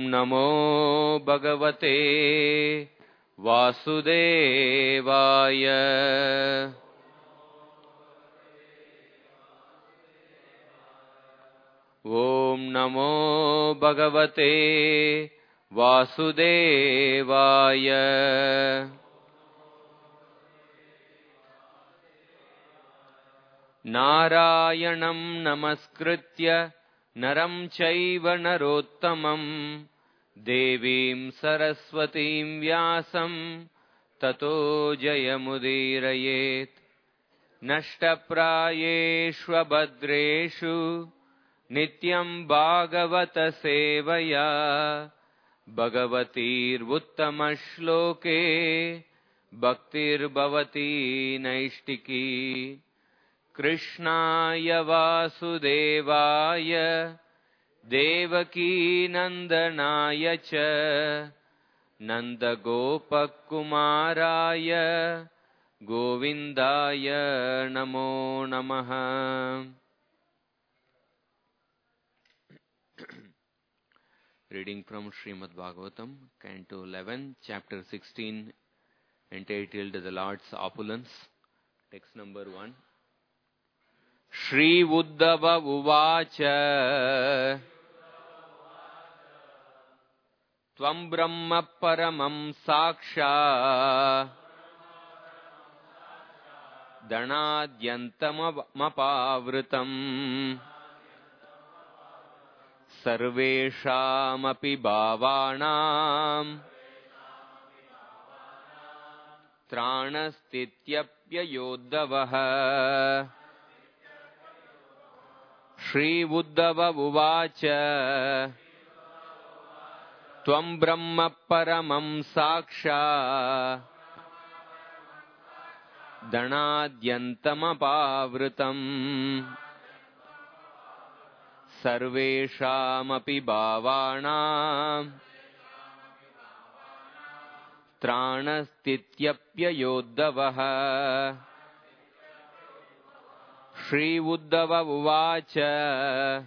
नमो भगवते वासुदेवाय। ॐ नमो भगवते वासुदेवाय। नारायणं नमस्कृत्य नरं चैव नरोत्तमं देवीं सरस्वतीं व्यासं ततो जयमुदीरयेत्। नष्टप्रायेष्वभद्रेषु नित्यं भागवत सेवया भगवतीर्वुत्तमश्लोके भक्तिर्भवती नैष्टिकी। कृष्णाय वासुदेवाय देवकीनन्दनाय च नन्दगोपकुमाराय गोविन्दाय नमो नमः। Reading from Srimad Bhagavatam, Canto 11, Chapter 16, entitled The Lord's Opulence, text number 1. Shri Uddhava Uvacha Tvam Brahma Paramam Saksha Dhanadyantamapavritam Sarveshamapi Bhavanam Tranastityapyayodhavaha. Shri Uddhava Uvacha Tvam Brahma Paramam Saksha Dhanadyantamapavritam Sarveshamapi Bhavanam Tranastityapyayodhavaha. Shri Uddhava Uvacha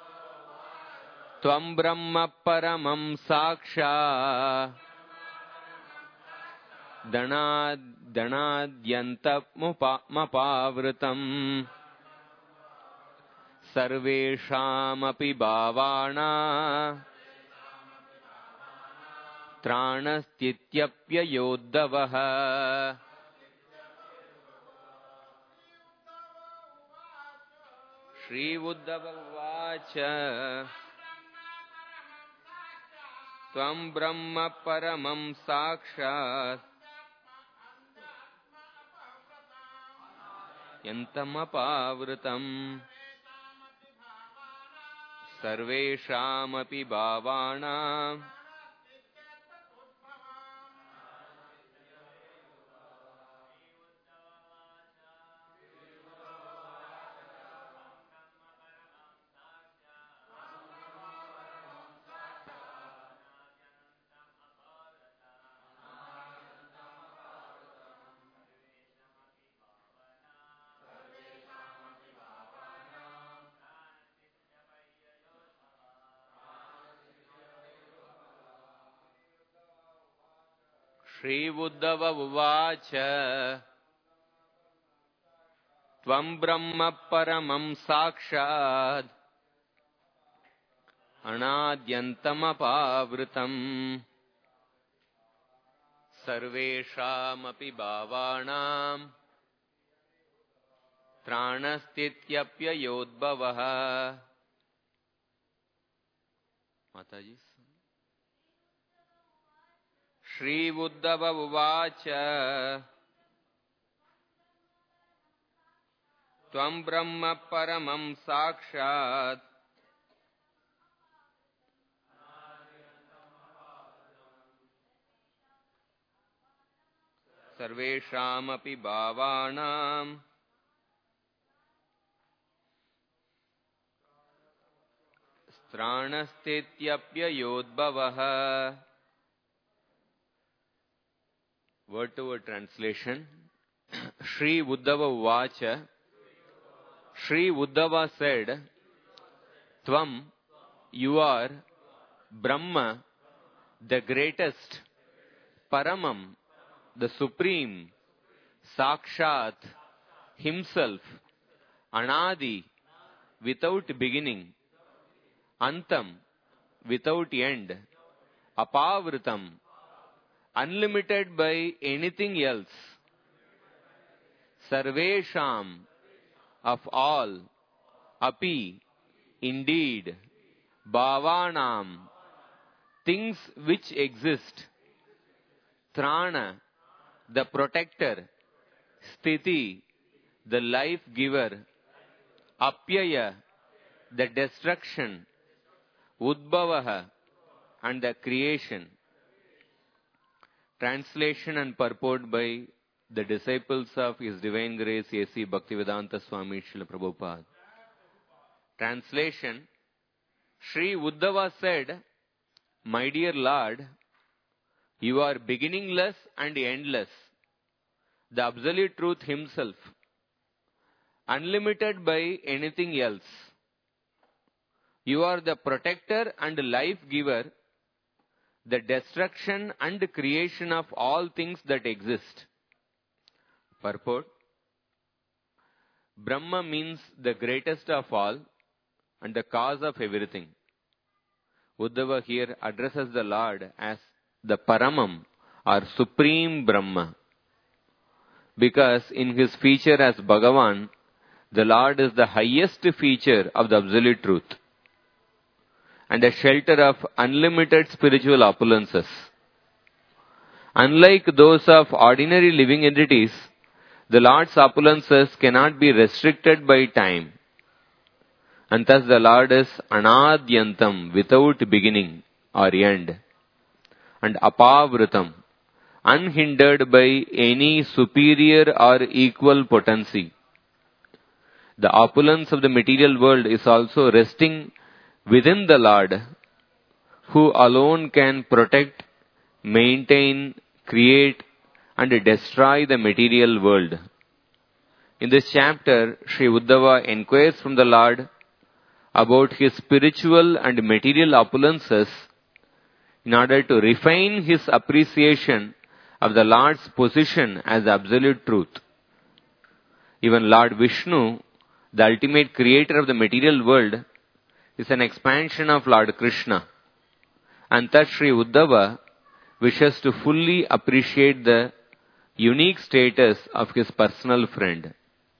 Tvam Brahma Paramam Saksha Dhanadyantamapavritam Sarveshamapi Bhavana Tranastityapyayodhavaha. Shri Uddhava Uvacha Tvam Brahma Paramam Sakshat Yantamapavritam Sarveshamapi Bhavana Shri Uddhava Uvacha Tvam Brahma Paramam Sakshat Anadyantamapavritam Sarveshamapi Bhavanam Tranastityapyayodhavaha. Mataji. Shri Uddhava Uvacha Tvam Brahma Paramam Sakshat Sarveshamapi Bhavanam Tranastityapyayodhavaha. Word to word translation. Shri Uddhava Uvacha. Shri Uddhava said, Tvam, you are Brahma, the greatest, Paramam, the supreme, Sakshat, himself, Anadi, without beginning, Antam, without end, Apavritam, unlimited by anything else, Sarvesham, of all, Api, indeed, Bhavanam, things which exist, Trana, the protector, Sthiti, the life giver, Apyaya, the destruction, Udbhavaha, and the creation. Translation and purport by the disciples of His Divine Grace A.C. Bhaktivedanta Swami Srila Prabhupada. Translation: Sri Uddhava said, "My dear Lord, you are beginningless and endless, the Absolute Truth Himself, unlimited by anything else. You are the protector and life giver, the destruction and creation of all things that exist." Purport: Brahma means the greatest of all and the cause of everything. Uddhava here addresses the Lord as the Paramam or Supreme Brahma, because in his feature as Bhagavan, the Lord is the highest feature of the Absolute Truth and a shelter of unlimited spiritual opulences. Unlike those of ordinary living entities, the Lord's opulences cannot be restricted by time, and thus the Lord is Anadyantam, without beginning or end, and Apavritam, unhindered by any superior or equal potency. The opulence of the material world is also resting within the Lord, who alone can protect, maintain, create, and destroy the material world. In this chapter, Sri Uddhava inquires from the Lord about his spiritual and material opulences in order to refine his appreciation of the Lord's position as absolute truth. Even Lord Vishnu, the ultimate creator of the material world, is an expansion of Lord Krishna, and thus Sri Uddhava wishes to fully appreciate the unique status of his personal friend.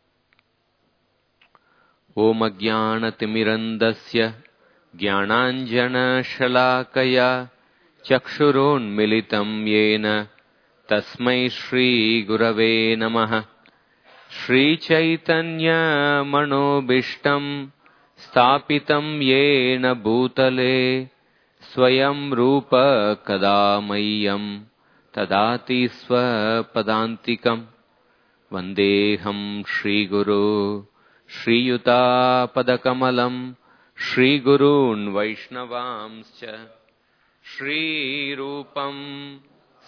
Om Ajnana Timirandasya Jnananjana Shalakaya Chakshurun Militam Yena Tasmai Shri Gurave Namaha. Shri Chaitanya Manobishtam Sthapitam Yena Bhutale Swayam Rupa Kadamayam Tadati Swapadantikam Vandeham Shri Guru Shri Yuta Padakamalam Shri Gurun Vaishnavamscha Shri Rupam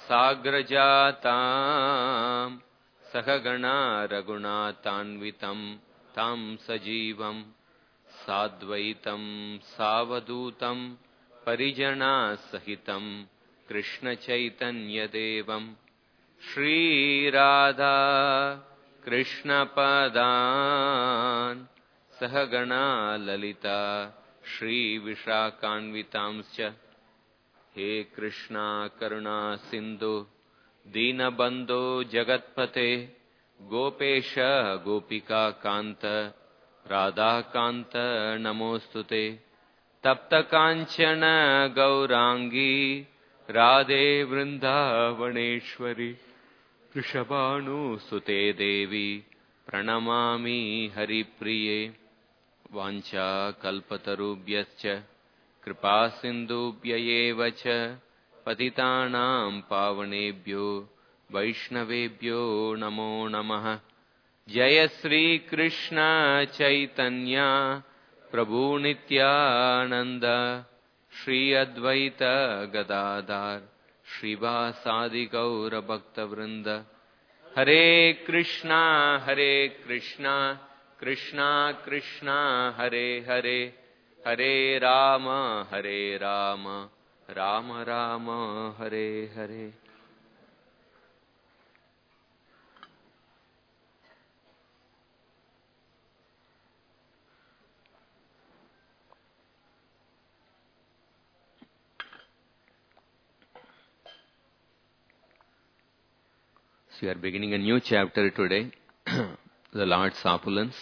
Sagrajatam Sahagana Raghunatanvitam Tam Sajivam Sadvaitam Savadutam Parijana Sahitam Krishna Chaitanya Devam Shri Radha Krishna Padan Sahagana Lalita Shri Vishakhanvitamscha. He Krishna Karuna Sindhu Dinabandhu Jagatpate Gopesha Gopika Kanta Radha Kanta Namostute Tapta Kanchana Gaurangi Radhe Vrindavaneshwari Rishabhanu Sute Devi Pranamami Haripriye Vancha Kalpatarubhyascha Kripa Sindhubhya Evacha Patitanam Pavanebhyo Vaishnavebhyo Namo Namaha. Jaya Sri Krishna Chaitanya Prabhu Nityananda Shri Advaita Gadadhar Shrivasadi Gaura Bhakta Vrinda. Hare Krishna Krishna Krishna Hare Hare Hare Rama, Hare Rama, Rama Rama, Hare Hare. So we are beginning a new chapter today, the Lord's Opulence,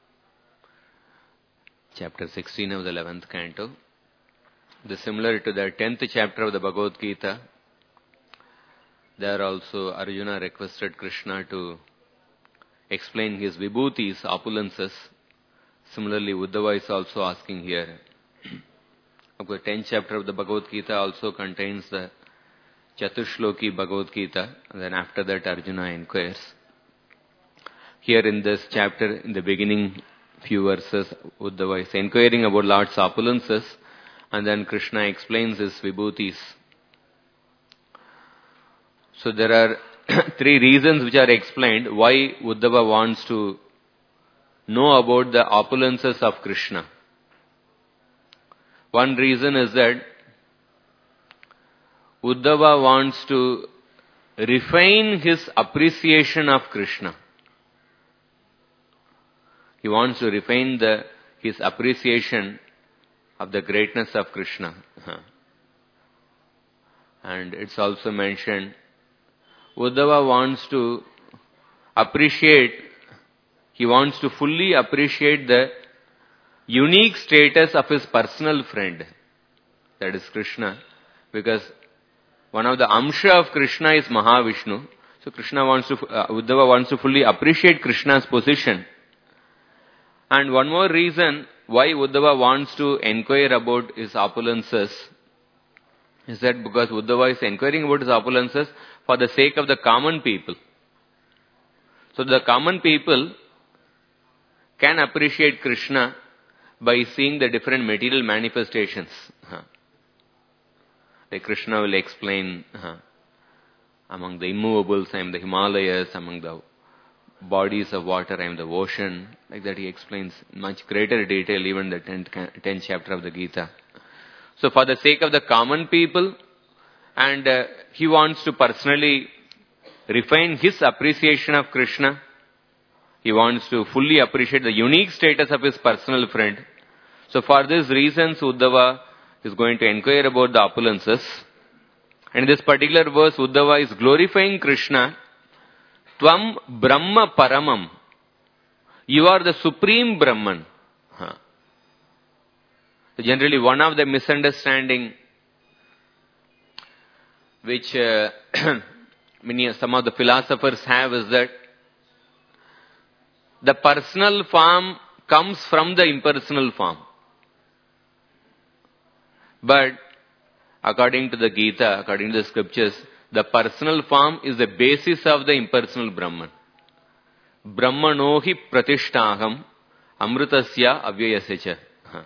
chapter 16 of the 11th canto. This is similar to the 10th chapter of the Bhagavad Gita. There also Arjuna requested Krishna to explain his vibhutis, opulences. Similarly, Uddhava is also asking here. Of course, 10th chapter of the Bhagavad Gita also contains the Chatushloki Bhagavad Gita, and then after that Arjuna inquires. Here in this chapter, in the beginning few verses, Uddhava is inquiring about Lord's opulences, and then Krishna explains his vibhutis. So there are three reasons which are explained why Uddhava wants to know about the opulences of Krishna. One reason is that Uddhava wants to refine his appreciation of Krishna. He wants to refine his appreciation of the greatness of Krishna. And it's also mentioned, Uddhava wants to he wants to fully appreciate the unique status of his personal friend, that is Krishna, because one of the amsha of Krishna is Mahavishnu. So Uddhava wants to fully appreciate Krishna's position. And one more reason why Uddhava wants to inquire about his opulences is that because Uddhava is inquiring about his opulences for the sake of the common people. So the common people can appreciate Krishna by seeing the different material manifestations. Like Krishna will explain, among the immovables I am the Himalayas, among the bodies of water I am the ocean. Like that he explains in much greater detail even the 10th chapter of the Gita. So for the sake of the common people, and he wants to personally refine his appreciation of Krishna. He wants to fully appreciate the unique status of his personal friend. So for these reasons, Uddhava is going to inquire about the opulences. And in this particular verse, Uddhava is glorifying Krishna. Tvam Brahma Paramam. You are the supreme Brahman. So generally, one of the misunderstanding which some of the philosophers have is that the personal form comes from the impersonal form. But according to the Gita, according to the scriptures, the personal form is the basis of the impersonal Brahman. Brahmanohi pratishtaham amrutasya avyayasya.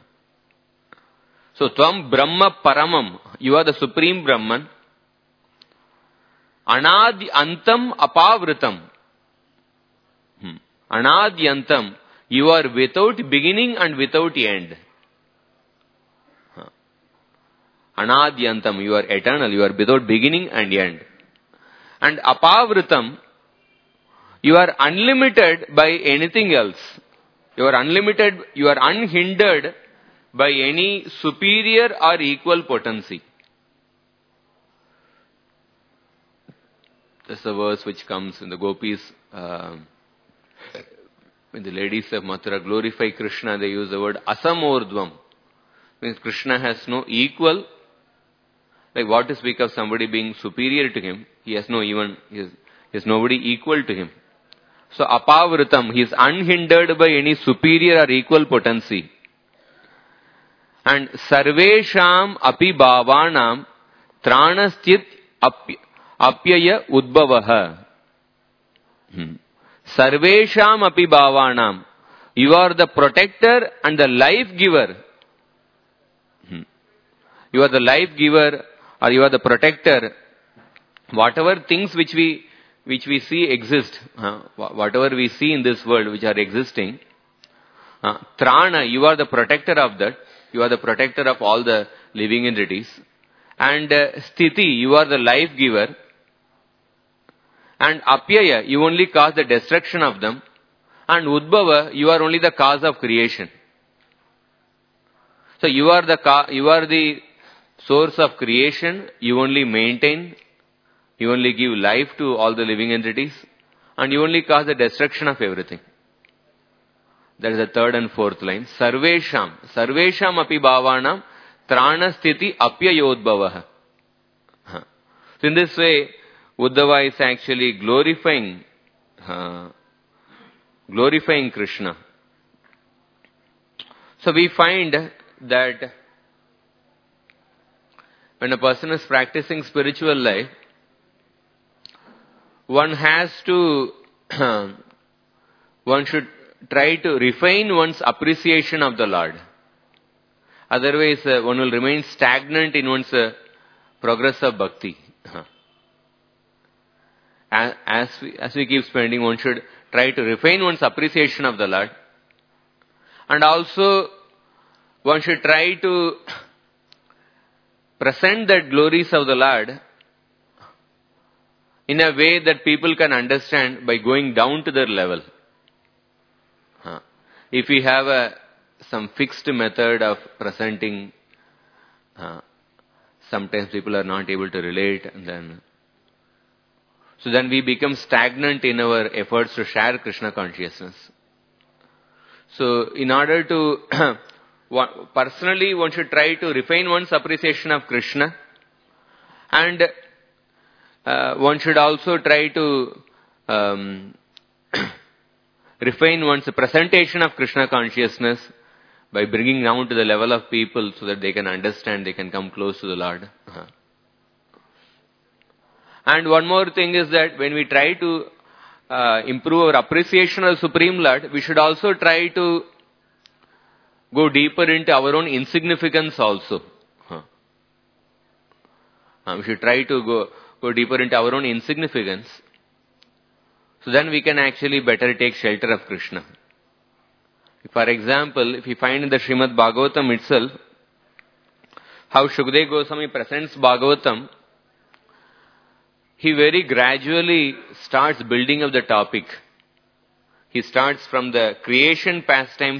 So, Tvam Brahma Paramam, you are the supreme Brahman. Anadi Antam Apavritam. Anadi Antam, you are without beginning and without end. Anadi Antam, you are eternal, you are without beginning and end. And Apavritam, you are unlimited by anything else. You are unlimited, you are unhindered by any superior or equal potency. This is a verse which comes in the gopis, when the ladies of Mathura glorify Krishna, they use the word asamordvam. Means Krishna has no equal. Like what to speak of somebody being superior to him? He has nobody equal to him. So apavritam, he is unhindered by any superior or equal potency. And sarvesham api bhavanam tranaschit apyaya udbhavaha. Sarvesham api bhavanam. You are the protector and the life giver. You are the life giver or you are the protector. Whatever things which we see exist, whatever we see in this world which are existing, Trana, you are the protector of that. you are the protector of all the living entities. And Sthiti, you are the life giver. And Apyaya, you only cause the destruction of them. And Udbhava, you are only the cause of creation. So you are the source of creation, you only maintain, you only give life to all the living entities, and you only cause the destruction of everything. That is the third and fourth line. Sarvesham api bhavanam trana sthiti apyayodbhavah. So in this way, Uddhava is actually glorifying Krishna. So we find that when a person is practicing spiritual life, one should try to refine one's appreciation of the Lord. Otherwise, one will remain stagnant in one's progress of bhakti. As we keep spending, one should try to refine one's appreciation of the Lord. And also, one should try to present the glories of the Lord in a way that people can understand by going down to their level. If we have some fixed method of presenting, sometimes people are not able to relate, and then we become stagnant in our efforts to share Krishna consciousness. So in order to personally, one should try to refine one's appreciation of Krishna, and one should also try to refine one's presentation of Krishna consciousness by bringing down to the level of people so that they can understand, they can come close to the Lord. And one more thing is that when we try to improve our appreciation of the Supreme Lord, we should also try to go deeper into our own insignificance also. We should try to go deeper into our own insignificance. So then we can actually better take shelter of Krishna. For example, if we find in the Srimad Bhagavatam itself, how Shukadeva Goswami presents Bhagavatam, he very gradually starts building up the topic. He starts from the creation pastimes.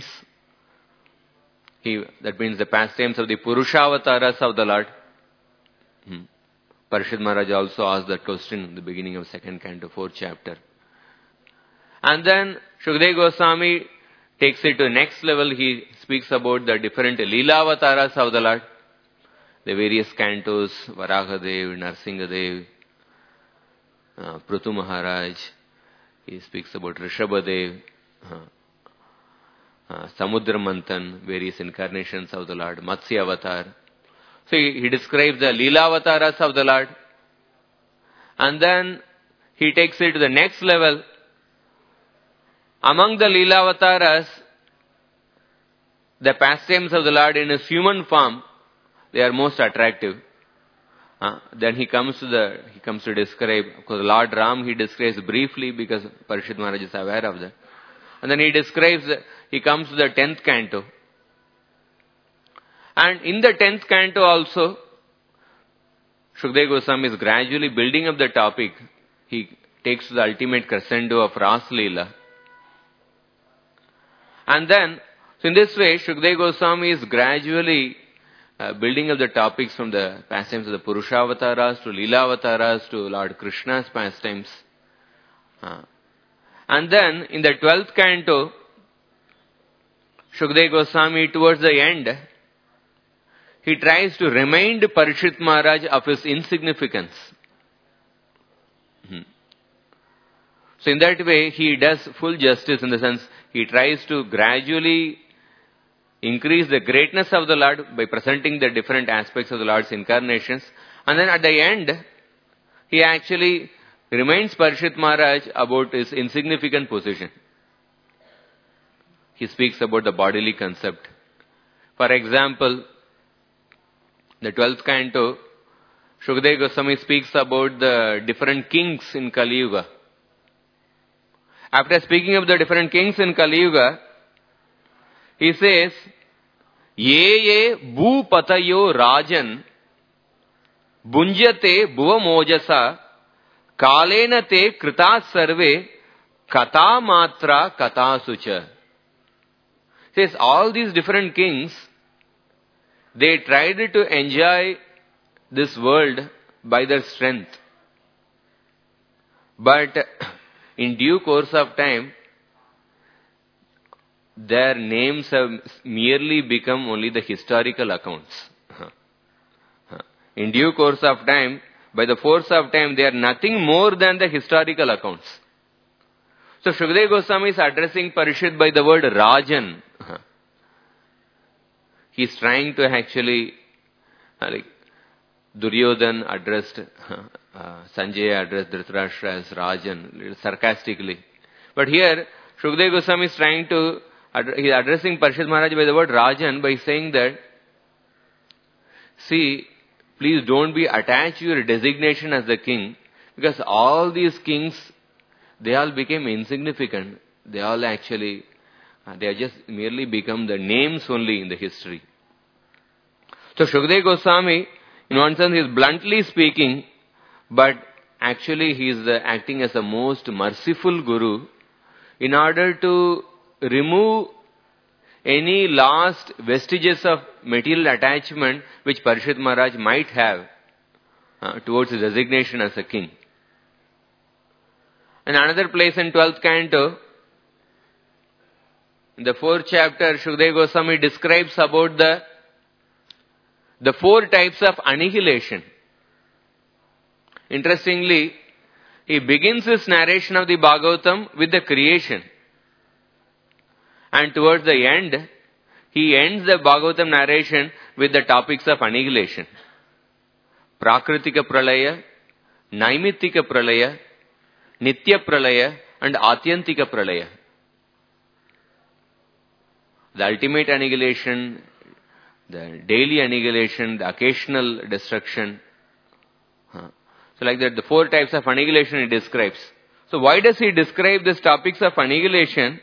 That means the pastimes of the Purushavasaras of the Lord. Parishad Maharaj also asked that question in the beginning of 2nd canto, 4th chapter. And then Shukadeva Goswami takes it to the next level. He speaks about the different Leela-avataras of the Lord. The various cantos, Varahadev, Narsingadev, Prithu Maharaj. He speaks about Rishabhadev, Samudra Manthan, various incarnations of the Lord, Matsya Avatar. So he describes the Leela-avataras of the Lord. And then he takes it to the next level. Among the Leela-avataras, the pastimes of the Lord in his human form, they are most attractive. Then he comes to describe, of course, Lord Ram he describes briefly because Parishad Maharaj is aware of that. And then he comes to the 10th canto. And in the 10th canto also, Shukadeva Goswami is gradually building up the topic. He takes to the ultimate crescendo of Ras Leela. And then, so in this way, Shukadeva Goswami is gradually building up the topics from the pastimes of the Purushavasaras to Leela-avataras to Lord Krishna's pastimes. And then, in the 12th canto, Shukadeva Goswami, towards the end, he tries to remind Parishad Maharaj of his insignificance. So in that way, he does full justice in the sense, he tries to gradually increase the greatness of the Lord by presenting the different aspects of the Lord's incarnations. And then at the end, he actually reminds Parishad Maharaj about his insignificant position. He speaks about the bodily concept. For example, the 12th canto, Shukadeva Goswami speaks about the different kings in Kali Yuga. After speaking of the different kings in Kali Yuga, he says, Ye ye bhupatayo rajan bunjate bhuvamojasa kalena te krita sarve kata matra kata sucha. Says all these different kings, they tried to enjoy this world by their strength. But in due course of time, their names have merely become only the historical accounts. In due course of time, by the force of time, they are nothing more than the historical accounts. So Shukadeva Goswami is addressing Parishit by the word Rajan. He is trying to actually, like Duryodhan addressed, Sanjaya addressed Dhritarashtra as Rajan, sarcastically. But here, Shukadeva Goswami is trying to, he is addressing Parishit Maharaj by the word Rajan by saying that, see, please don't be attached to your designation as the king, because all these kings, they all became insignificant. They all actually, they have just merely become the names only in the history. So Shukadeva Goswami, in one sense, he is bluntly speaking, but actually he is acting as a most merciful guru in order to remove any last vestiges of material attachment which Parishit Maharaj might have towards his designation as a king. In another place in 12th canto, in the 4th chapter, Shukadeva Goswami describes about the 4 types of annihilation. Interestingly, he begins his narration of the Bhagavatam with the creation. And towards the end, he ends the Bhagavatam narration with the topics of annihilation. Prakritika Pralaya, Naimittika Pralaya, Nitya Pralaya and Atyantika Pralaya. The ultimate annihilation, the daily annihilation, the occasional destruction. So like that, the 4 types of annihilation he describes. So why does he describe these topics of annihilation?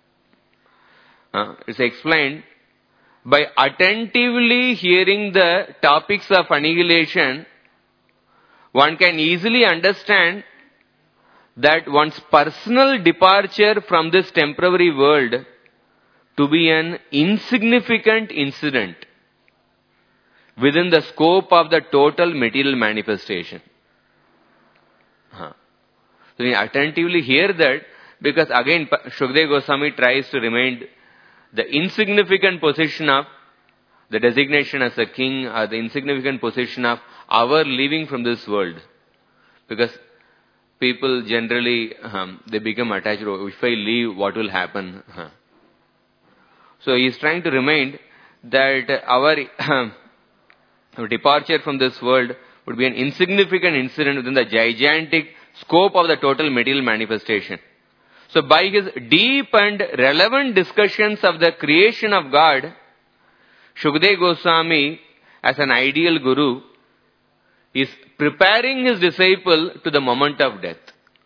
It's explained, by attentively hearing the topics of annihilation, one can easily understand that one's personal departure from this temporary world to be an insignificant incident within the scope of the total material manifestation. So we attentively hear that, because again Shukadeva Goswami tries to remind the insignificant position of the designation as a king, or the insignificant position of our living from this world. Because people generally, they become attached, if I leave, what will happen? So he is trying to remind that our departure from this world would be an insignificant incident within the gigantic scope of the total material manifestation. So by his deep and relevant discussions of the creation of God, Shukadeva Goswami, as an ideal guru, is preparing his disciple to the moment of death.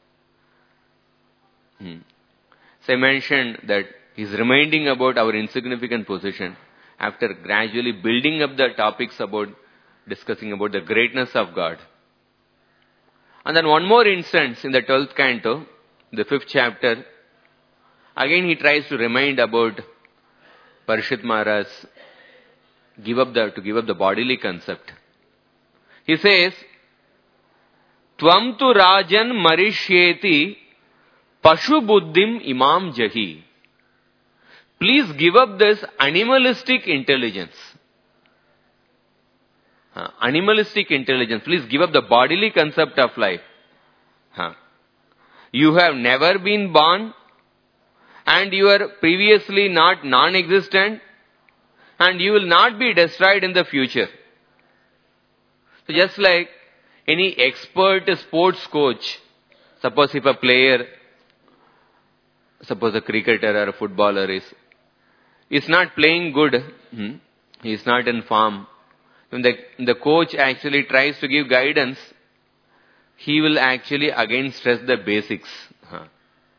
So I mentioned that he is reminding about our insignificant position after gradually building up the topics about discussing about the greatness of God. And then one more instance in the 12th canto, the 5th chapter, again he tries to remind about Parishit Maharaj to give up the bodily concept. He says, Tvam tu rajan marishyeti pashu buddhim imam jahi. Please give up this animalistic intelligence. Animalistic intelligence. Please give up the bodily concept of life. You have never been born, and you are previously not non-existent, and you will not be destroyed in the future. So just like any expert sports coach, suppose if a player, suppose a cricketer or a footballer is not playing good, he is not in form, when the coach actually tries to give guidance, he will actually again stress the basics.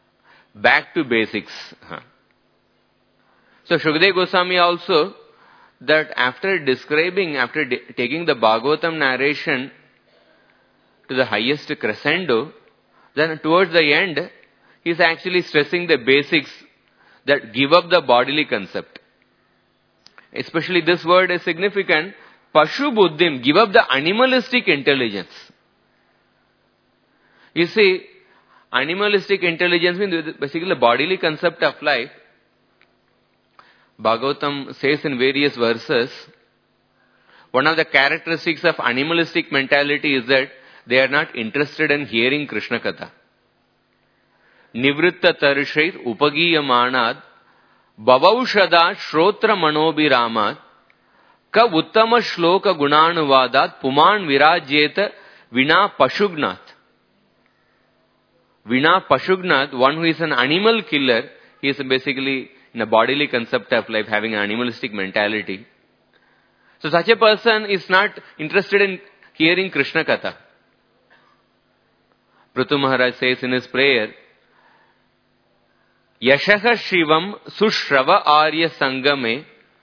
Back to basics. So Shukadeva Goswami also that after describing, taking the Bhagavatam narration to the highest crescendo, then towards the end, he is actually stressing the basics that give up the bodily concept. Especially this word is significant. Pashu buddhim, give up the animalistic intelligence. You see, animalistic intelligence means basically the bodily concept of life. Bhagavatam says in various verses, one of the characteristics of animalistic mentality is that they are not interested in hearing Krishna Katha. Nivritta tarishait upagiyamanad bhavaushada shrotra manobhiramad ka uttama shloka gunanuvadat puman virajyeta vina pashugnat. Vina pashugnat, one who is an animal killer, he is basically in a bodily concept of life, having an animalistic mentality. So such a person is not interested in hearing Krishna Katha. Prithu Maharaj says in his prayer, Yashaha Shivam Sushrava Arya Sangame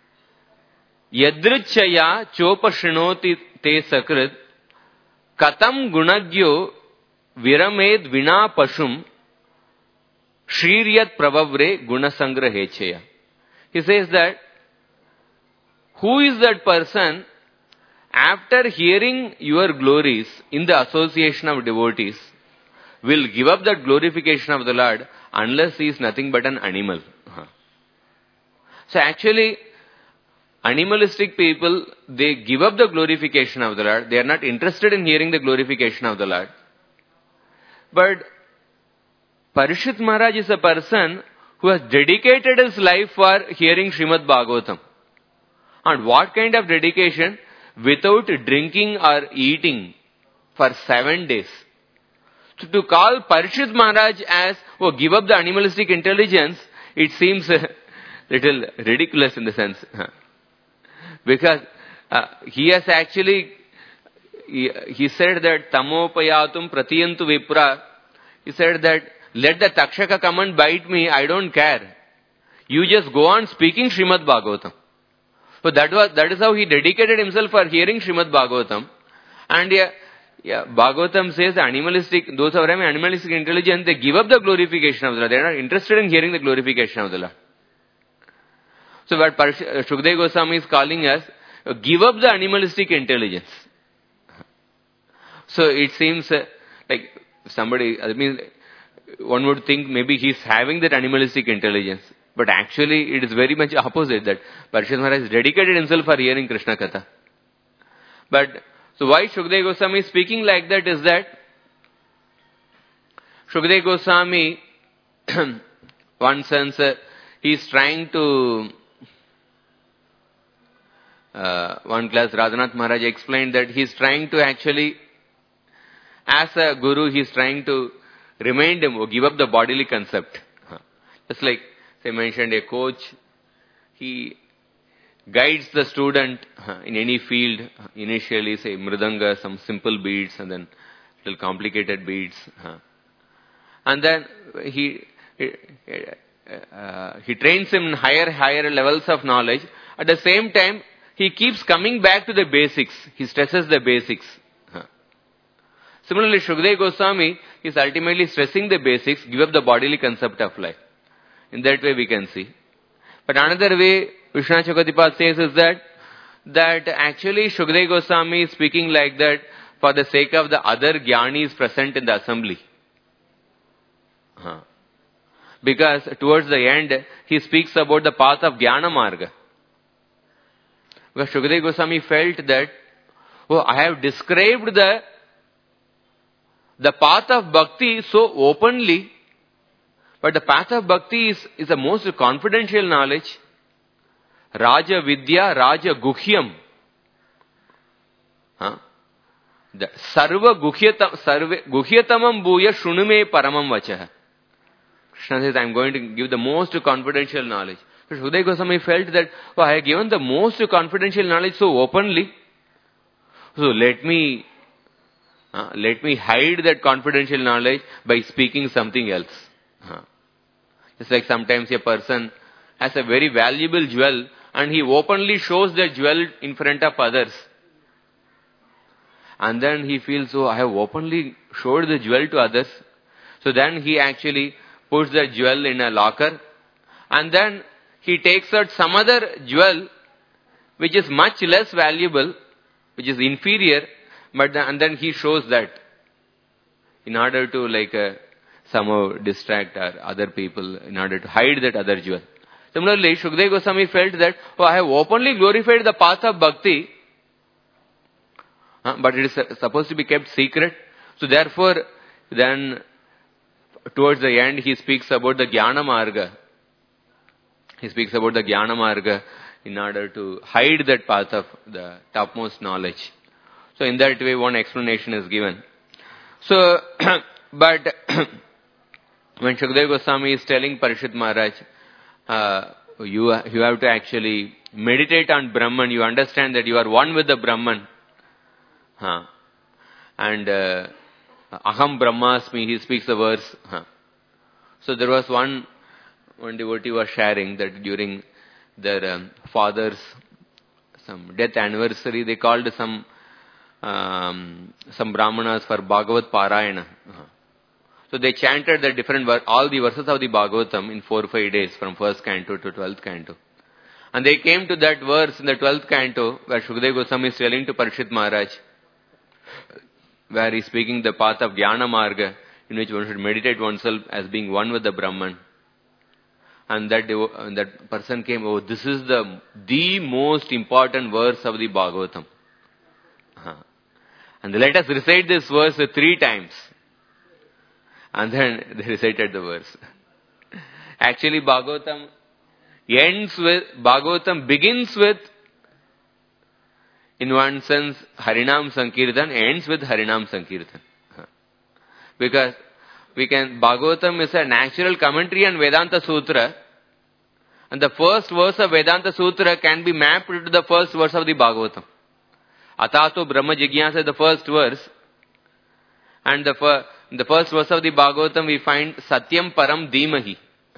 Yadrichaya Chopashinoti Te Sakrit Katam Gunagyo Viramed Vina Pashum Shriryat Pravavre Gunasangrahecheya. He says that who is that person after hearing your glories in the association of devotees will give up that glorification of the Lord unless he is nothing but an animal. So actually, animalistic people, they give up the glorification of the Lord. They are not interested in hearing the glorification of the Lord. But Parishit Maharaj is a person who has dedicated his life for hearing Srimad Bhagavatam. And what kind of dedication? Without drinking or eating for 7 days. So to call Parishit Maharaj as, give up the animalistic intelligence, it seems a little ridiculous in the sense. Because he has actually, he said that tamopayatum pratiyantu vipra. He said that let the takshaka come and bite me, I don't care. You just go on speaking Srimad Bhagavatam. So that is how he dedicated himself for hearing Srimad Bhagavatam. And Bhagavatam says those who are having animalistic intelligence, they give up the glorification of the Lord. They are not interested in hearing the glorification of the Lord. So what Shukdev Goswami is calling us, give up the animalistic intelligence. So it seems like somebody, I mean, one would think maybe he is having that animalistic intelligence. But actually it is very much opposite, that Parishit Maharaj has dedicated himself for hearing Krishna Katha. But so why Shukdev Goswami is speaking like that is that Shukdev Goswami, one sense, he is trying to, one class Radhanath Maharaj explained that he is trying to actually, as a guru, he is trying to remind him, give up the bodily concept. Just like, say, mentioned a coach, he guides the student in any field, initially say mridanga, some simple beats, and then little complicated beats. And then he trains him in higher levels of knowledge. At the same time, he keeps coming back to the basics. He stresses the basics. Similarly, Shukdev Goswami is ultimately stressing the basics, give up the bodily concept of life. In that way we can see. But another way Vishwanath Chakravarti says is that actually Shukdev Goswami is speaking like that for the sake of the other jnanis present in the assembly. Because towards the end, he speaks about the path of Jnana Marga. Because Shukdev Goswami felt that, I have described the path of bhakti so openly, but the path of bhakti is the most confidential knowledge. Raja Vidya, Raja Guhyam. The Sarva Guhyatamam Bhuya Shunume Paramam Vachaha. Krishna says, I am going to give the most confidential knowledge. But Shukdev Goswami felt that, I have given the most confidential knowledge so openly. So let me hide that confidential knowledge by speaking something else. It's like sometimes a person has a very valuable jewel and he openly shows the jewel in front of others. And then he feels, oh, I have openly showed the jewel to others. So then he actually puts the jewel in a locker, and then he takes out some other jewel which is much less valuable, which is inferior, and then he shows that in order to somehow distract other people, in order to hide that other jewel. Similarly, Shukadeva Goswami felt that, oh, I have openly glorified the path of bhakti, but it is supposed to be kept secret. So therefore, then towards the end, he speaks about the Jnana Marga. He speaks about the Jnana Marga in order to hide that path of the topmost knowledge. So in that way, one explanation is given. So, but when Shukadeva Goswami is telling Parikshit Maharaj, you have to actually meditate on Brahman, you understand that you are one with the Brahman. And Aham Brahmasmi, he speaks the verse. So there was one devotee was sharing that during their father's some death anniversary, they called some brahmanas for Bhagavat Parayana. So they chanted the different all the verses of the Bhagavatam in 4 or 5 days, from 1st canto to 12th canto. And they came to that verse in the 12th canto where Shukadeva Goswami is telling to Parikshit Maharaj, where he is speaking the path of Jnana Marga, in which one should meditate oneself as being one with the Brahman. And that person came, oh, this is the most important verse of the Bhagavatam. And let us recite this verse 3 times. And then they recited the verse. Actually, Bhagavatam begins with, in one sense, Harinam Sankirtan, ends with Harinam Sankirtan. Because Bhagavatam is a natural commentary on Vedanta Sutra, and the first verse of Vedanta Sutra can be mapped to the first verse of the Bhagavatam. Atato Brahma Jigyasa is the first verse, and the first verse of the Bhagavatam we find Satyam Param Dhimahi.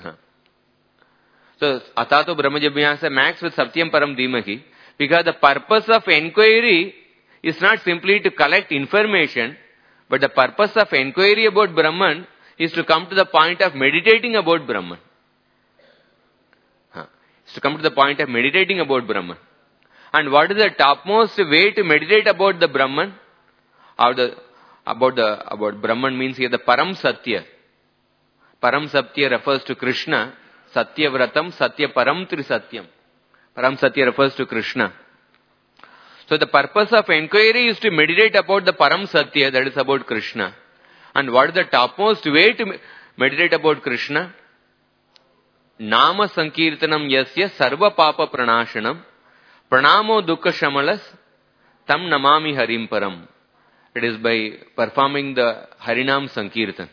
So, Atato Brahma Jigyasa maps with Satyam Param Dhimahi, because the purpose of enquiry is not simply to collect information, but the purpose of enquiry about Brahman is to come to the point of meditating about Brahman. Is to come to the point of meditating about Brahman. And what is the topmost way to meditate about the Brahman? About Brahman means here the Param Satya. Param Satya refers to Krishna. Satya Vratam, Satya Param Trisatyam. Param Satya refers to Krishna. So the purpose of enquiry is to meditate about the Param Satya, that is about Krishna. And what is the topmost way to meditate about Krishna? Nama Sankirtanam Yasya Sarva Papa Pranashanam Pranamo Dukkha Shamalas Tam Namami Harim Param. It is by performing the Harinam Sankirtan.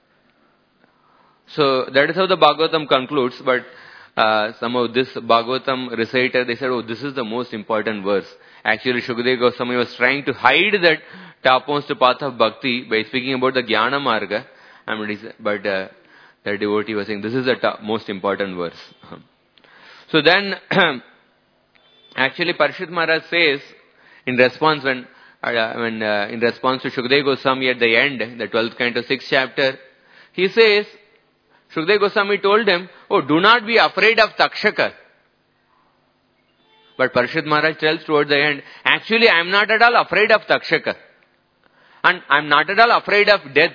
So that is how the Bhagavatam concludes, but some of this Bhagavatam reciter, they said, oh, this is the most important verse. Actually, Shukadeva Goswami was trying to hide that topmost path of bhakti by speaking about the Jnana Marga. But the devotee was saying, this is the most important verse. So then, actually, Parikshit Maharaj says, in response in response to Shukadeva Goswami at the end, the 12th canto, 6th chapter, he says, Shukadeva Goswami told him, oh, do not be afraid of Takshaka. But Parikshit Maharaj tells toward the end, actually I am not at all afraid of Takshaka. And I am not at all afraid of death.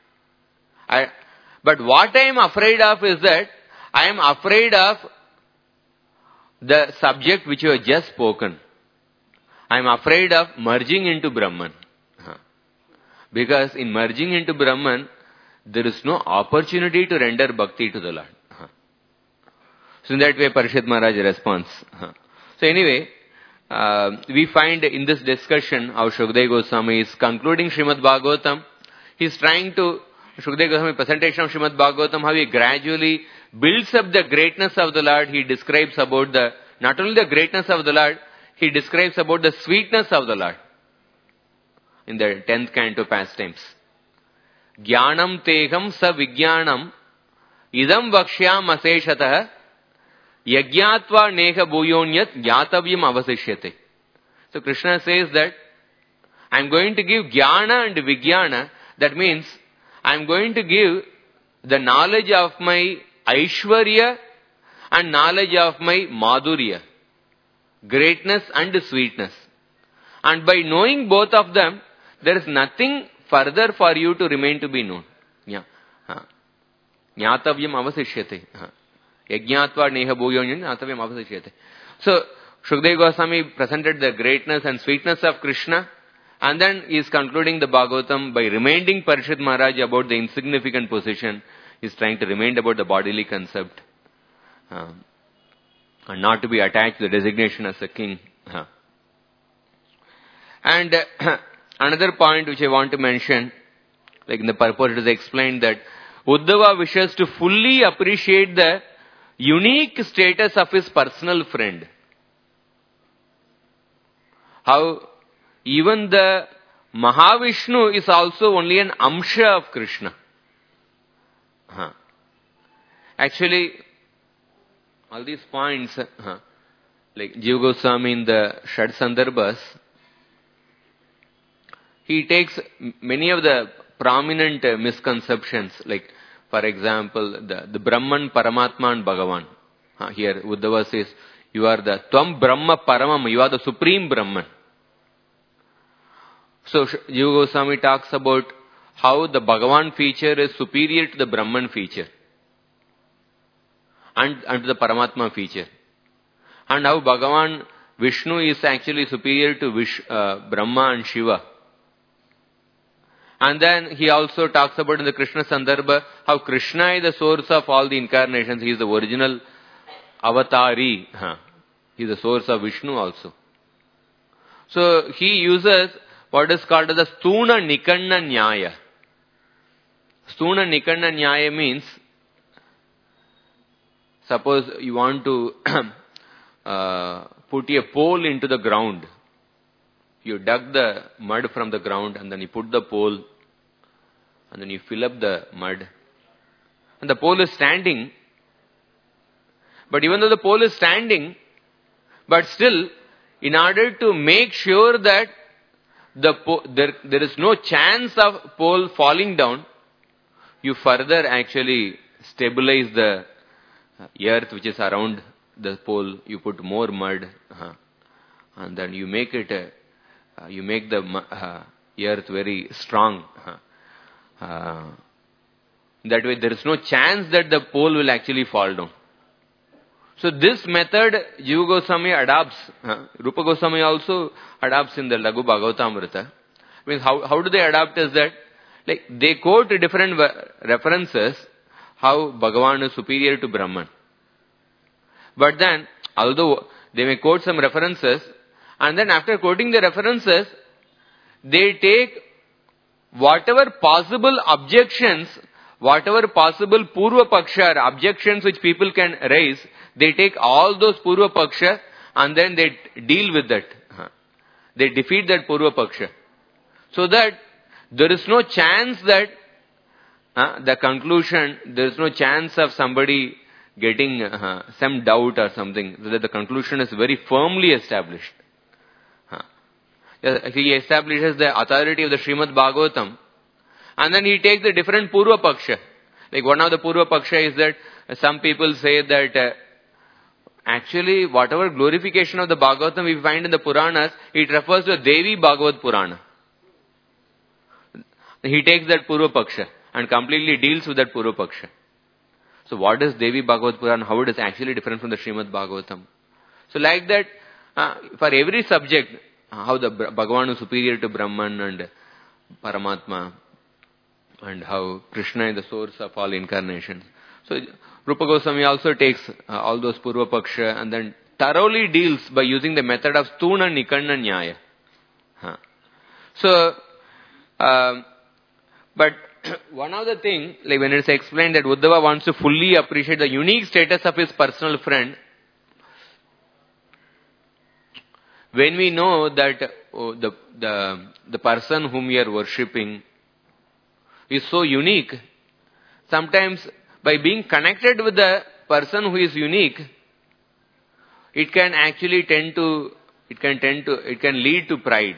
But what I am afraid of is that I am afraid of the subject which you have just spoken. I am afraid of merging into Brahman. Because in merging into Brahman, there is no opportunity to render bhakti to the Lord. So in that way, Parikshit Maharaj responds. So anyway, we find in this discussion how Shukadeva Goswami is concluding Srimad Bhagavatam. He is trying to, Shukadeva Goswami presentation of Srimad Bhagavatam, how he gradually builds up the greatness of the Lord. He describes about not only the greatness of the Lord, he describes about the sweetness of the Lord. In the 10th canto pastimes. Jnanam teham sa vijnanam idam vakshyam aseshatah Yagyatva neha bhuyonyat gyatavyam avasishyate. So Krishna says that I am going to give jnana and vijnana. That means I am going to give the knowledge of my Aishwarya and knowledge of my Madhurya, greatness and sweetness. And by knowing both of them, there is nothing further for you to remain to be known. Jnatavyam avasishyate. Yajnatva neha bhuyonyam jnatavyam avasishyate. So, Shukadeva Goswami presented the greatness and sweetness of Krishna, and then he is concluding the Bhagavatam by reminding Parishit Maharaj about the insignificant position. He is trying to remind about the bodily concept, and not to be attached to the designation as a king. And another point which I want to mention, like in the purport it is explained that Uddhava wishes to fully appreciate the unique status of his personal friend. How even the Mahavishnu is also only an amsha of Krishna. Actually, all these points, like Jiva Goswami in the Shad Sandarbhas, he takes many of the prominent misconceptions, like for example, the Brahman, Paramatma and Bhagavan. Here Uddhava says, you are the Tvam Brahma Paramam, you are the Supreme Brahman. So Jiva Goswami talks about how the Bhagavan feature is superior to the Brahman feature and to the Paramatma feature. And how Bhagavan Vishnu is actually superior to Brahma and Shiva. And then he also talks about in the Krishna Sandarbha how Krishna is the source of all the incarnations. He is the original avatari. He is the source of Vishnu also. So he uses what is called as the Stuna Nikanna Nyaya. Stuna Nikanna Nyaya means, suppose you want to put a pole into the ground. You dug the mud from the ground and then you put the pole and then you fill up the mud. And the pole is standing. But even though the pole is standing, but still, in order to make sure that there is no chance of pole falling down, you further actually stabilize the earth which is around the pole. You put more mud and then you make it you make the earth very strong. That way there is no chance that the pole will actually fall down. So this method Jiva Goswami adopts. Rupa Goswami also adopts in the Laghu Bhagavatamrita. Means how do they adopt is that, like they quote different references how Bhagavan is superior to Brahman. But then, although they may quote some references, and then after quoting the references, they take whatever possible objections, whatever possible Purva Paksha objections which people can raise, they take all those Purva Paksha and then they deal with that. They defeat that Purva Paksha. So that there is no chance that the conclusion, there is no chance of somebody getting some doubt or something, so that the conclusion is very firmly established. He establishes the authority of the Srimad Bhagavatam, and then he takes the different Purva Paksha. Like one of the Purva Paksha is that some people say that actually whatever glorification of the Bhagavatam we find in the Puranas, it refers to a Devi Bhagavad Purana. He takes that Purva Paksha and completely deals with that Purva Paksha. So what is Devi Bhagavad Purana? How it is actually different from the Srimad Bhagavatam? So like that, for every subject, how the Bhagavan is superior to Brahman and Paramatma, and how Krishna is the source of all incarnations. So Rupa Goswami also takes all those Purva Paksha and then thoroughly deals by using the method of Stuna Nikanna Nyaya. So, but one of the things, like when it is explained that Uddhava wants to fully appreciate the unique status of his personal friend, when we know that the person whom we are worshipping is so unique, sometimes by being connected with the person who is unique, it can actually it can lead to pride.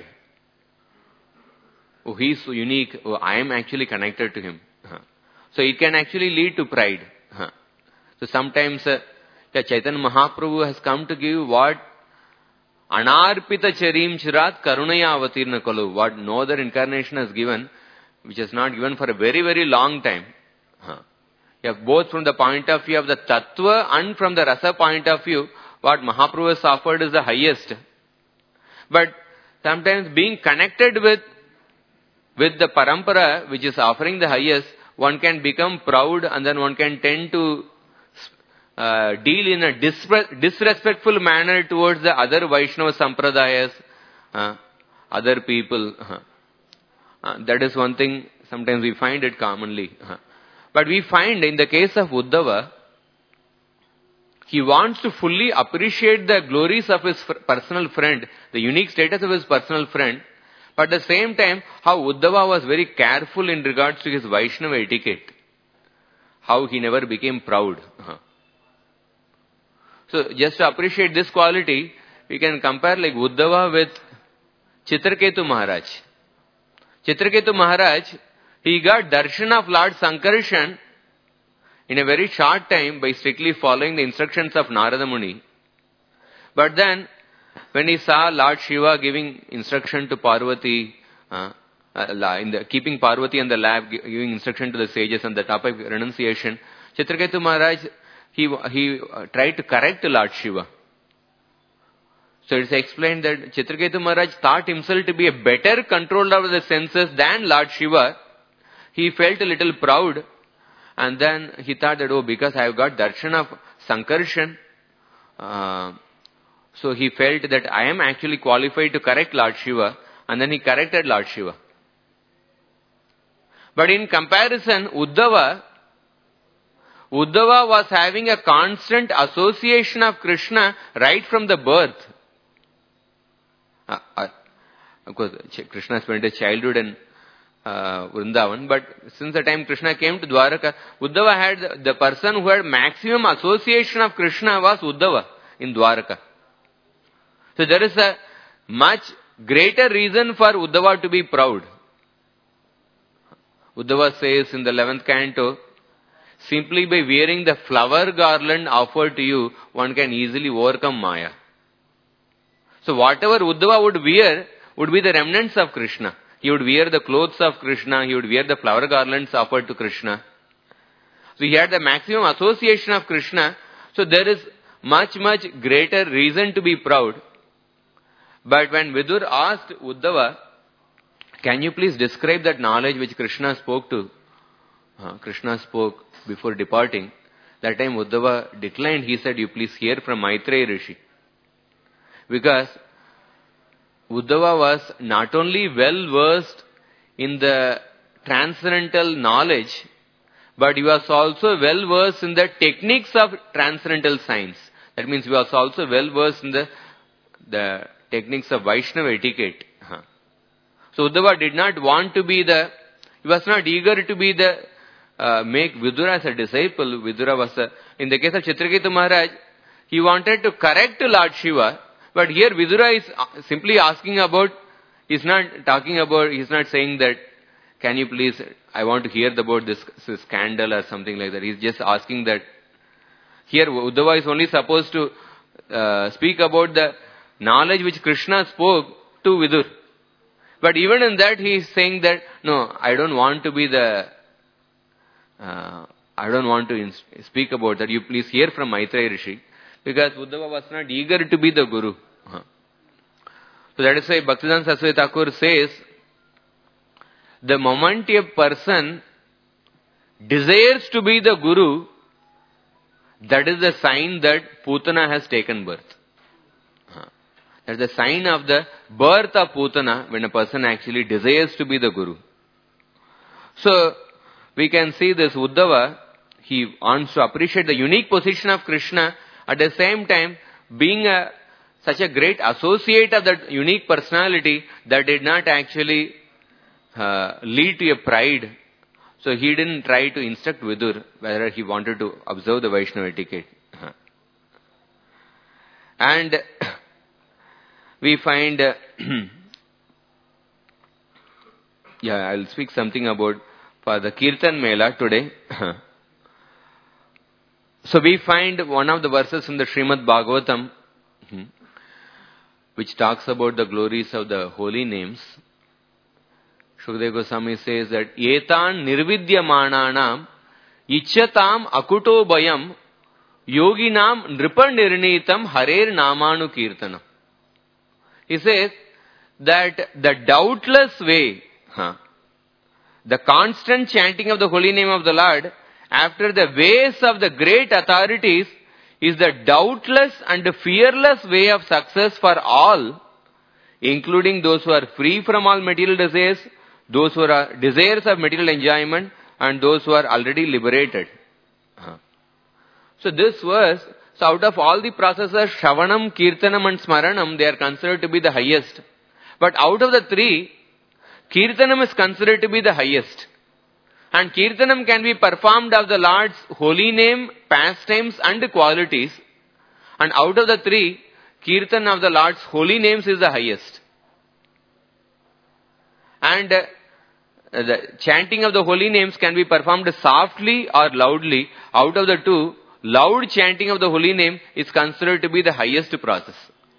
Oh, he is so unique. Oh, I am actually connected to him. So it can actually lead to pride. So sometimes the Chaitanya Mahaprabhu has come to give what? Anarpita charim chirat karunaya avatirna kalu. What no other incarnation has given, which is not given for a very, very long time. You have both from the point of view of the tattva and from the rasa point of view, what Mahaprabhu has offered is the highest. But sometimes being connected with the parampara, which is offering the highest, one can become proud and then one can tend to deal in a disrespectful manner towards the other Vaishnava Sampradayas, other people. That is one thing, sometimes we find it commonly. But we find in the case of Uddhava, he wants to fully appreciate the glories of his personal friend, the unique status of his personal friend, but at the same time, how Uddhava was very careful in regards to his Vaishnava etiquette. How he never became proud. So, just to appreciate this quality, we can compare like Uddhava with Chitraketu Maharaj. Chitraketu Maharaj, he got darshan of Lord Sankarshan in a very short time by strictly following the instructions of Narada Muni. But then, when he saw Lord Shiva giving instruction to Parvati, keeping Parvati in the lab, giving instruction to the sages on the topic of renunciation, Chitraketu Maharaj, he tried to correct Lord Shiva. So it's explained that Chitraketu Maharaj thought himself to be a better controller of the senses than Lord Shiva. He felt a little proud, and then he thought that, because I have got darshan of Sankarshan, so he felt that I am actually qualified to correct Lord Shiva, and then he corrected Lord Shiva. But in comparison, Uddhava was having a constant association of Krishna right from the birth. Of course, Krishna spent his childhood in Vrindavan, but since the time Krishna came to Dwaraka, Uddhava had the person who had maximum association of Krishna was Uddhava in Dwaraka. So there is a much greater reason for Uddhava to be proud. Uddhava says in the 11th canto, simply by wearing the flower garland offered to you, one can easily overcome Maya. So whatever Uddhava would wear would be the remnants of Krishna. He would wear the clothes of Krishna, he would wear the flower garlands offered to Krishna. So he had the maximum association of Krishna, so there is much, much greater reason to be proud. But when Vidur asked Uddhava, can you please describe that knowledge which Krishna spoke before departing? That time Uddhava declined. He said, you please hear from Maitreya Rishi. Because Uddhava was not only well versed in the transcendental knowledge, but he was also well versed in the techniques of transcendental science. That means he was also well versed in the techniques of Vaishnava etiquette. So Uddhava did not want to be he was not eager to be make Vidura as a disciple. Vidura was in the case of Chitraketu Maharaj, he wanted to correct Lord Shiva, but here Vidura is simply asking about, he's not saying that, can you please, I want to hear about this scandal or something like that. He's just asking that. Here Uddhava is only supposed to speak about the knowledge which Krishna spoke to Vidur. But even in that he is saying that, no, I don't want to speak about that. You please hear from Maitreya Rishi. Because Uddhava was not eager to be the Guru. So that is why Bhaktivedanta Saraswati Thakur says, the moment a person desires to be the Guru, that is the sign that Putana has taken birth. That is the sign of the birth of Putana, when a person actually desires to be the Guru. So, we can see this Uddhava, he wants to appreciate the unique position of Krishna, at the same time being such a great associate of that unique personality that did not actually lead to a pride. So he didn't try to instruct Vidur whether he wanted to observe the Vaishnava etiquette. And we find, I'll speak something about for the Kirtan Mela today. So we find one of the verses in the Srimad Bhagavatam, which talks about the glories of the holy names. Shukadeva Goswami says that, Etan nirvidyamananam ichyatam akuto bayam yoginam nripanirnitam harer namanu kirtanam. He says that the doubtless way, the constant chanting of the holy name of the Lord, after the ways of the great authorities, is the doubtless and fearless way of success for all, including those who are free from all material desires, those who are desires of material enjoyment, and those who are already liberated. So this verse, so out of all the processes, Shravanam, Kirtanam and Smaranam, they are considered to be the highest. But out of the three, Kirtanam is considered to be the highest. And Kirtanam can be performed of the Lord's holy name, pastimes and qualities. And out of the three, Kirtan of the Lord's holy names is the highest. And the chanting of the holy names can be performed softly or loudly. Out of the two, loud chanting of the holy name is considered to be the highest process.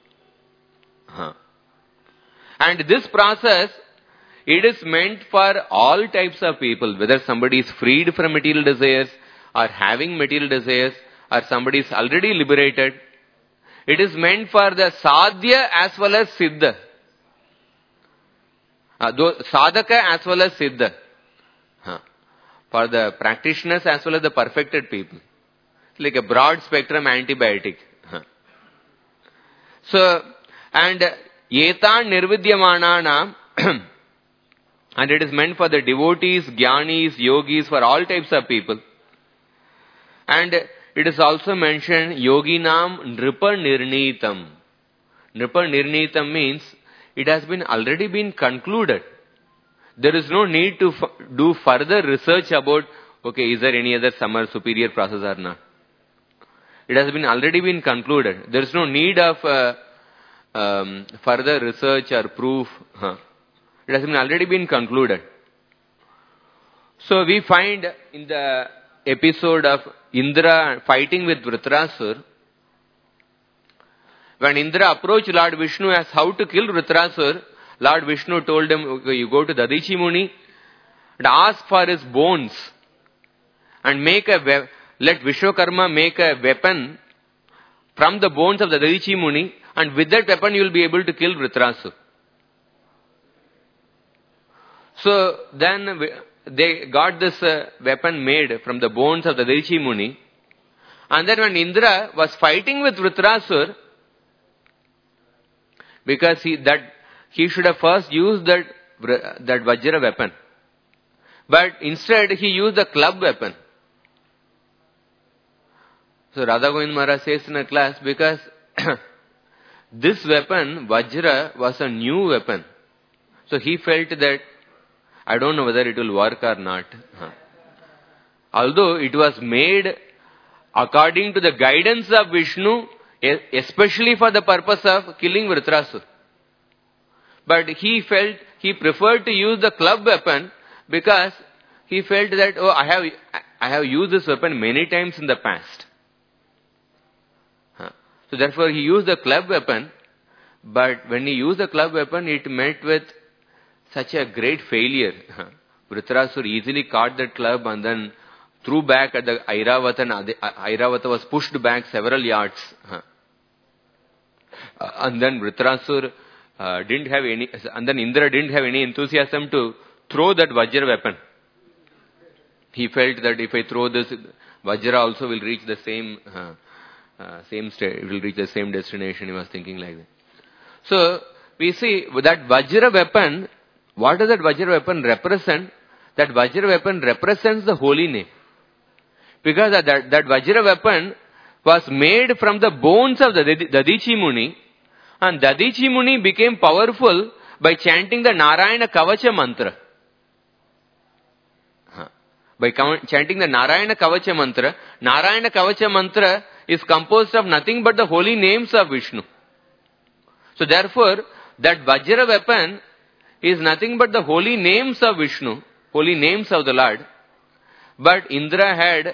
And this process, it is meant for all types of people, whether somebody is freed from material desires or having material desires, or somebody is already liberated. It is meant for the sadhya as well as siddha. Sadhaka as well as siddha. For the practitioners as well as the perfected people. It's like a broad spectrum antibiotic. So, and Etan nirvidyamananam, and it is meant for the devotees, jnanis, yogis, for all types of people. And it is also mentioned, yoginam nripanirnitam. Nripanirnitam means it has been already been concluded. There is no need to do further research about, okay, is there any other summer superior process or not. It has been already been concluded. There is no need of further research or proof. It has already been concluded. So we find in the episode of Indra fighting with Vritrasur, when Indra approached Lord Vishnu as how to kill Vritrasur, Lord Vishnu told him, okay, you go to Dadichi Muni and ask for his bones and let Vishwakarma make a weapon from the bones of the Dadichi Muni, and with that weapon you will be able to kill Vritrasur. So then they got this weapon made from the bones of the Dadichi Muni. And then when Indra was fighting with Vritrasur, because he should have first used that Vajra weapon. But instead he used the club weapon. So Radha Govind Maharaj says in a class, because this weapon, Vajra, was a new weapon. So he felt that, I don't know whether it will work or not. Although it was made according to the guidance of Vishnu, especially for the purpose of killing Vritrasur. But he preferred to use the club weapon because he felt that, oh, I have used this weapon many times in the past. So therefore he used the club weapon, but when he used the club weapon, it met with such a great failure. Vritrasur easily caught that club and then threw back at the Airavata, and Airavata was pushed back several yards. And then Vritrasur didn't have any, and then Indra didn't have any enthusiasm to throw that Vajra weapon. He felt that if I throw this, Vajra also will reach the same state, it will reach the same destination. He was thinking like that. So, we see that Vajra weapon, what does that Vajra weapon represent? That Vajra weapon represents the holy name. Because that Vajra weapon was made from the bones of the Dadichi Muni, and Dadichi Muni became powerful by chanting the Narayana Kavacha mantra. By chanting the Narayana Kavacha mantra is composed of nothing but the holy names of Vishnu. So therefore, that Vajra weapon is nothing but the holy names of Vishnu, holy names of the Lord. But Indra had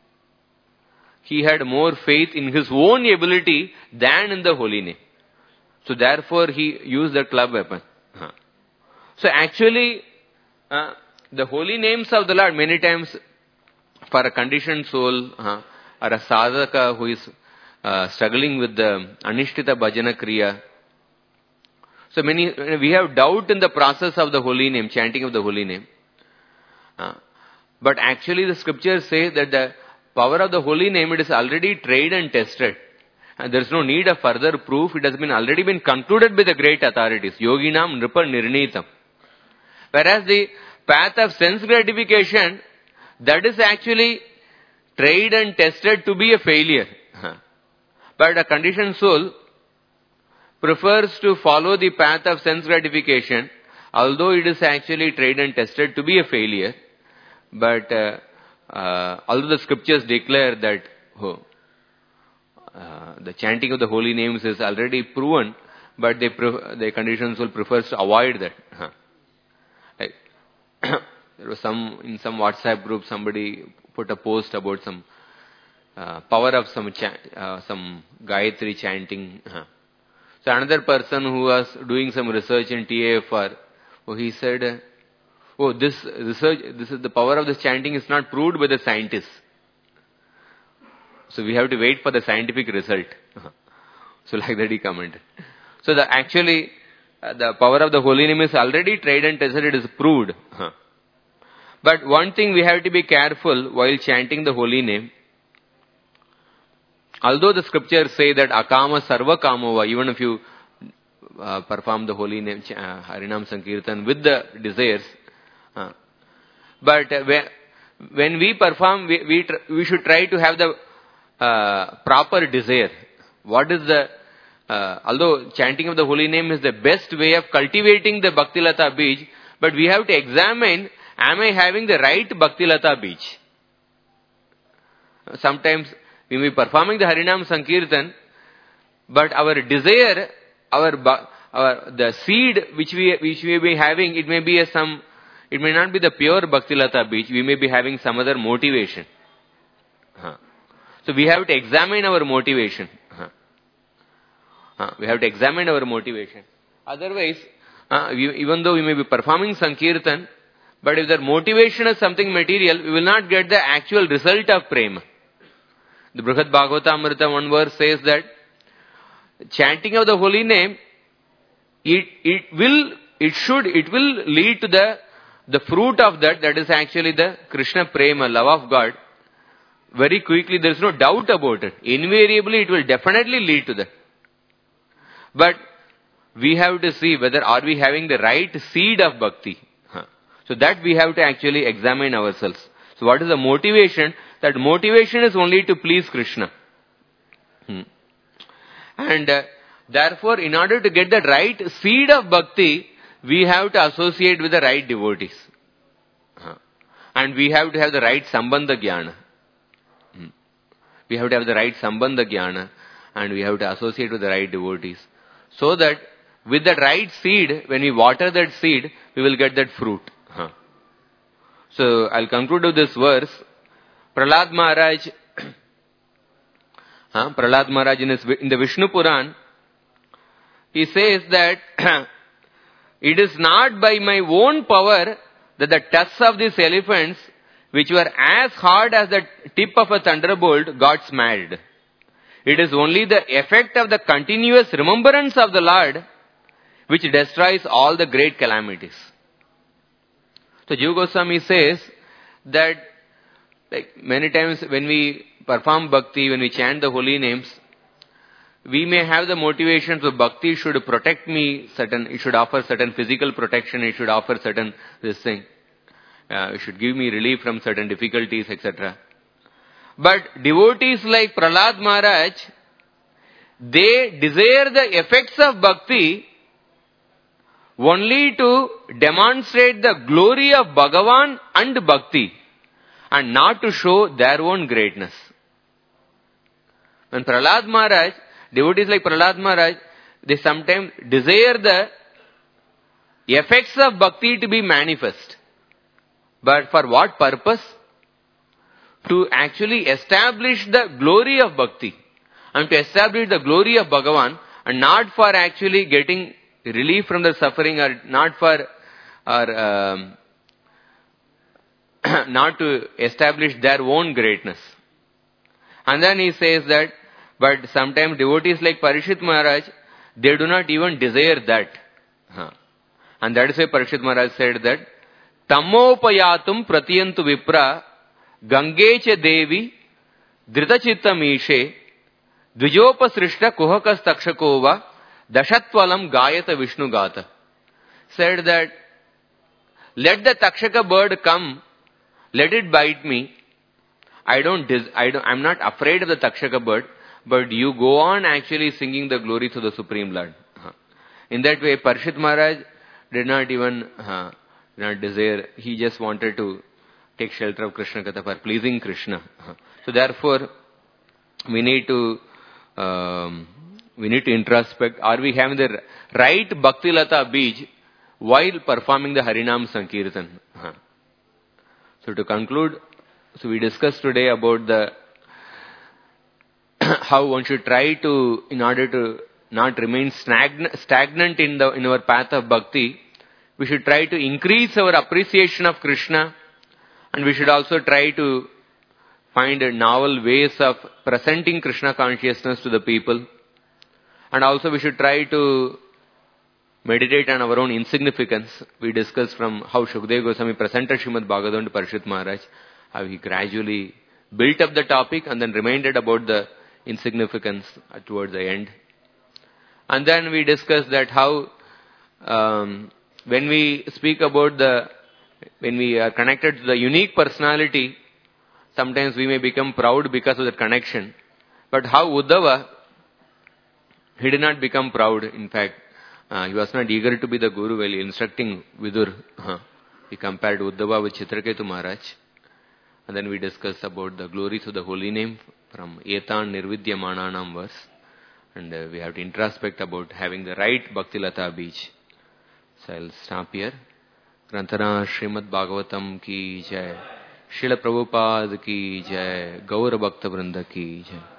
more faith in his own ability than in the holy name. So therefore he used the club weapon. So actually, the holy names of the Lord many times for a conditioned soul or a sadhaka who is struggling with the anishtita bhajana kriya. So we have doubt in the process of the holy name, chanting of the holy name. But actually the scriptures say that the power of the holy name, it is already tried and tested. And there is no need of further proof. It has already been concluded by the great authorities. Yoginam nripa nirnitam. Whereas the path of sense gratification, that is actually tried and tested to be a failure. But a conditioned soul prefers to follow the path of sense gratification, although it is actually tried and tested to be a failure. But although the scriptures declare that the chanting of the holy names is already proven, but the conditioned soul prefers to avoid that. There was in some WhatsApp group, somebody put a post about some power of some Gayatri chanting. So another person who was doing some research in TAFR, he said, this is the power of this chanting is not proved by the scientists. So we have to wait for the scientific result. So like that he commented. So actually, the power of the holy name is already tried and tested, it is proved. But one thing we have to be careful while chanting the holy name. Although the scriptures say that akama sarva kamova, even if you perform the holy name, Harinam Sankirtan with the desires, but when we perform, we should try to have the proper desire. What is although chanting of the holy name is the best way of cultivating the Bhaktilata Bij, but we have to examine, am I having the right Bhaktilata Bij? Sometimes we may be performing the Harinam Sankirtan, but our desire, the seed which we may be having, it may not be the pure Bhaktilata Bij, we may be having some other motivation. So we have to examine our motivation. We have to examine our motivation. Otherwise, even though we may be performing Sankirtan, but if the motivation is something material, we will not get the actual result of prema. The Brihad Bhagavatamrita, one verse says that chanting of the holy name, it will lead to the fruit of that is actually the Krishna prema, love of God. Very quickly, there is no doubt about it. Invariably, it will definitely lead to that. But we have to see whether are we having the right seed of bhakti. So that we have to actually examine ourselves. So what is the motivation? That motivation is only to please Krishna. And therefore, in order to get the right seed of bhakti, we have to associate with the right devotees. And we have to have the right sambandha jnana. We have to have the right sambandha jnana, and we have to associate with the right devotees. So that with that right seed, when we water that seed, we will get that fruit. So I'll conclude with this verse. Prahlad Maharaj in the Vishnu Puran, he says that it is not by my own power that the tusks of these elephants, which were as hard as the tip of a thunderbolt, got smashed. It is only the effect of the continuous remembrance of the Lord which destroys all the great calamities. So Jiva Goswami says that many times when we perform bhakti, when we chant the holy names, we may have the motivation, so bhakti should protect me, it should offer certain physical protection, it should offer certain this thing. It should give me relief from certain difficulties, etc. But devotees like Prahlad Maharaj, they desire the effects of bhakti only to demonstrate the glory of Bhagavan and bhakti, and not to show their own greatness. When Prahlad Maharaj, devotees like Prahlad Maharaj, they sometimes desire the effects of bhakti to be manifest. But for what purpose? To actually establish the glory of bhakti and to establish the glory of Bhagavan, and not for actually getting relief from the suffering, or not for not to establish their own greatness. And then he says that, but sometimes devotees like Parishit Maharaj, they do not even desire that. And that is why Parishit Maharaj said that, Tamopayatum pratiyantu vipra gangecha devi dritachittam ishe dvijopasrishta kuhakas takshakova dashatvalam gayata vishnu gata. Said that, let the takshaka bird come, let it bite me. I'm not afraid of the takshaka bird, but you go on actually singing the glory to the Supreme Lord. In that way, Parishit Maharaj did not even not desire. He just wanted to take shelter of Krishna Katha for pleasing Krishna. So therefore, we need to introspect. Are we having the right Bhakti Lata Bij while performing the Harinam Sankirtan? So to conclude, so we discussed today about the how one should try to, in order to not remain stagnant in our path of bhakti, we should try to increase our appreciation of Krishna, and we should also try to find novel ways of presenting Krishna consciousness to the people. And also we should try to meditate on our own insignificance. We discussed from how Shukdev Goswami presented Srimad Bhagavatam to Parishit Maharaj, how he gradually built up the topic and then reminded about the insignificance towards the end. And then we discussed that how when we speak about when we are connected to the unique personality, sometimes we may become proud because of that connection. But how Uddhava, he did not become proud. In fact, he was not eager to be the guru while instructing Vidur. He compared Uddhava with Chitraketu Maharaj. And then we discussed about the glories of the holy name from Etan Nirvidyamananam verse. And we have to introspect about having the right Bhakti Lata Bij. So I'll stop here. Grantana Srimad Bhagavatam ki jai. Srila Prabhupada ki jai. Gaura Bhakta Vrinda ki jai.